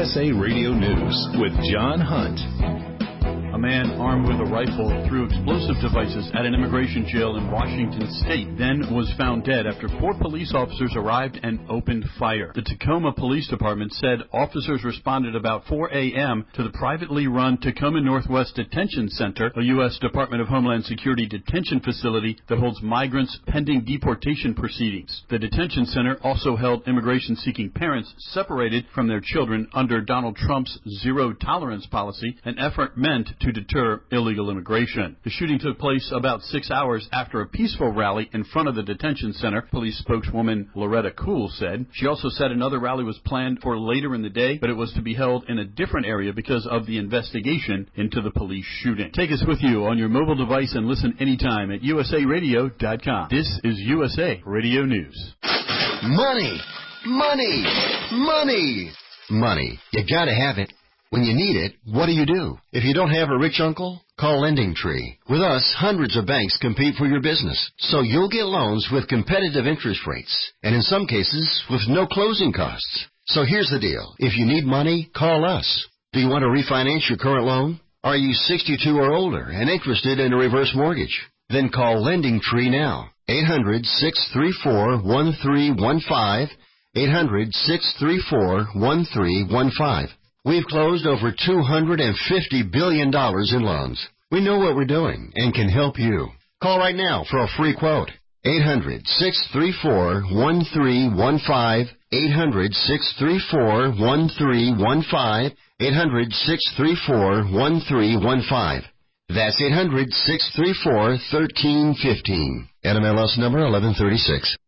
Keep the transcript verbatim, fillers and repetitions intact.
S A Radio News with John Hunt. A man armed with a rifle threw explosive devices at an immigration jail in Washington State, then was found dead after four police officers arrived and opened fire. The Tacoma Police Department said officers responded about four a.m. to the privately run Tacoma Northwest Detention Center, a U S Department of Homeland Security detention facility that holds migrants pending deportation proceedings. The detention center also held immigration-seeking parents separated from their children under Donald Trump's zero-tolerance policy, an effort meant to deter illegal immigration. The shooting took place about six hours after a peaceful rally in front of the detention center, police spokeswoman Loretta Kuhl said. She also said another rally was planned for later in the day, but it was to be held in a different area because of the investigation into the police shooting. Take us with you on your mobile device and listen anytime at U S A radio dot com. This is U S A Radio News. Money! Money! Money! Money. You gotta have it. When you need it, what do you do? If you don't have a rich uncle, call Lending Tree. With us, hundreds of banks compete for your business, so you'll get loans with competitive interest rates, and in some cases, with no closing costs. So here's the deal. If you need money, call us. Do you want to refinance your current loan? Are you sixty-two or older and interested in a reverse mortgage? Then call Lending Tree now. eight hundred, six three four, one three one five, eight hundred, six three four, one three one five. We've closed over two hundred fifty billion dollars in loans. We know what we're doing and can help you. Call right now for a free quote. eight hundred, six three four, one three one five, eight hundred, six three four, one three one five, eight hundred, six three four, one three one five. That's eight hundred, six three four, one three one five. N M L S number eleven thirty-six.